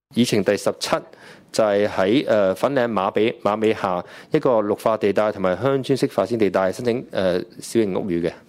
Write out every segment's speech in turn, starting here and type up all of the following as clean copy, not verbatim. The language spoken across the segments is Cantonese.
議程第17就係喺粉嶺馬尾下一個綠化地帶同埋鄉村式發展地帶申請小型屋宇嘅。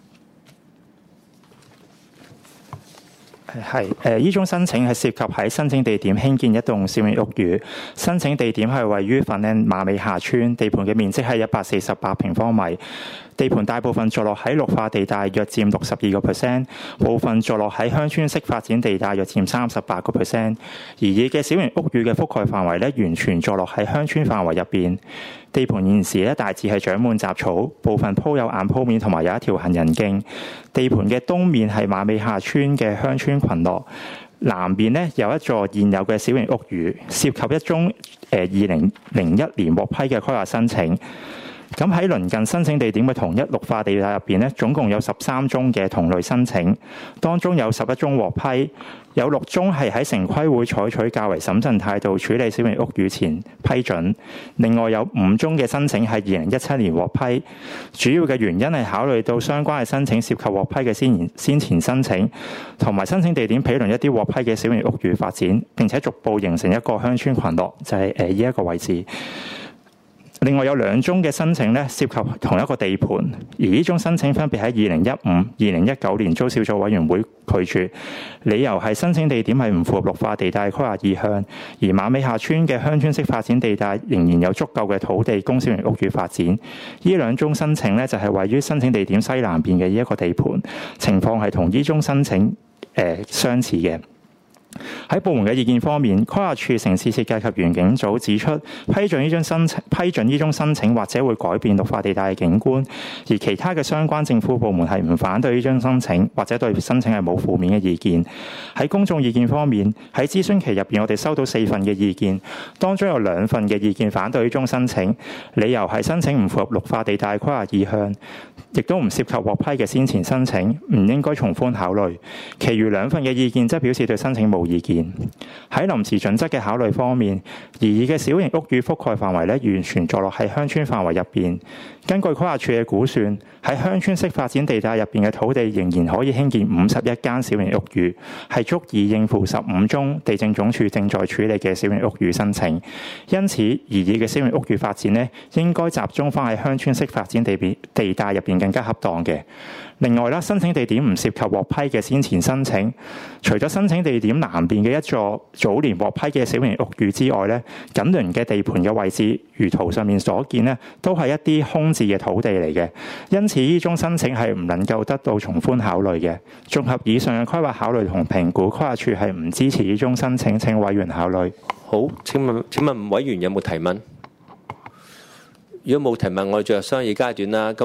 呢宗申請係涉及喺申請地點興建一棟小型屋宇，申請地點係位於粉嶺馬尾下村，地盤嘅面積係148平方米，地盤大部分坐落喺綠化地帶，約佔62%，部分坐落喺鄉村式發展地帶，約佔38%。而擬嘅小型屋宇嘅覆蓋範圍咧，完全坐落喺鄉村範圍入邊。地盤現時咧大致係長滿雜草，部分鋪有硬鋪面同埋有一條行人徑。地盤嘅東面係馬尾下村嘅鄉村群落，南邊咧有一座現有嘅小型屋宇，涉及一宗2001年獲批嘅規劃申請。咁喺鄰近申請地點嘅同一綠化地帶入邊咧，總共有13宗嘅同類申請，當中有11宗獲批，有6宗係喺城規會採取較為審慎態度處理小型屋宇前批准，另外有5宗嘅申請係2017年獲批，主要嘅原因係考慮到相關嘅申請涉及獲批嘅先前申請，同埋申請地點毗鄰一啲獲批嘅小型屋宇發展，並且逐步形成一個鄉村群落，就係呢一個位置。另外有2宗嘅申請咧涉及同一個地盤，而呢宗申請分別喺2015、2019年遭小組委員會拒絕，理由係申請地點係唔符合綠化地帶規劃意向，而馬尾下村嘅鄉村式發展地帶仍然有足夠嘅土地供小型屋宇發展。呢2宗申請咧就係位於申請地點西南邊嘅呢一個地盤，情況係同呢宗申請相似嘅。喺部門嘅意見方面，規劃署城市設計及園境組指出，批准呢宗申請或者會改變綠化地帶嘅景觀，而其他嘅相關政府部門係唔反對呢宗申請，或者對申請係冇負面嘅意見。喺公眾意見方面，喺諮詢期入邊，我哋收到4份嘅意見，當中有2份嘅意見反對呢宗申請，理由係申請唔符合綠化地帶規劃意向，亦都唔涉及獲批嘅先前申請，唔應該從寬考慮。其餘2份嘅意見則表示對申請冇意見。喺臨時準則嘅考慮方面，擬議嘅小型屋宇覆蓋範圍咧，完全坐落喺鄉村範圍入邊。根據規劃署嘅估算，喺鄉村式發展地帶入邊嘅土地仍然可以興建51間小型屋宇，係足以應付15宗地政總署正在處理嘅小型屋宇申請。因此，擬議嘅小型屋宇發展咧，應該集中翻喺鄉村式發展地帶入邊更加恰當嘅。另外啦，申請地點唔涉及獲批嘅先前申請，除咗申請地點南邊嘅一座早年獲批嘅小型屋宇之外咧，緊鄰嘅地盤嘅位置，如圖上面所見咧，都係一啲空置嘅土地嚟嘅。因此，呢宗申請係唔能夠得到從寬考慮嘅。綜合以上嘅規劃考慮同評估，規劃署係唔支持呢宗申請，請委員考慮。 好，請問委員有冇提問？如果冇提問，我哋進入商議階段啦。咁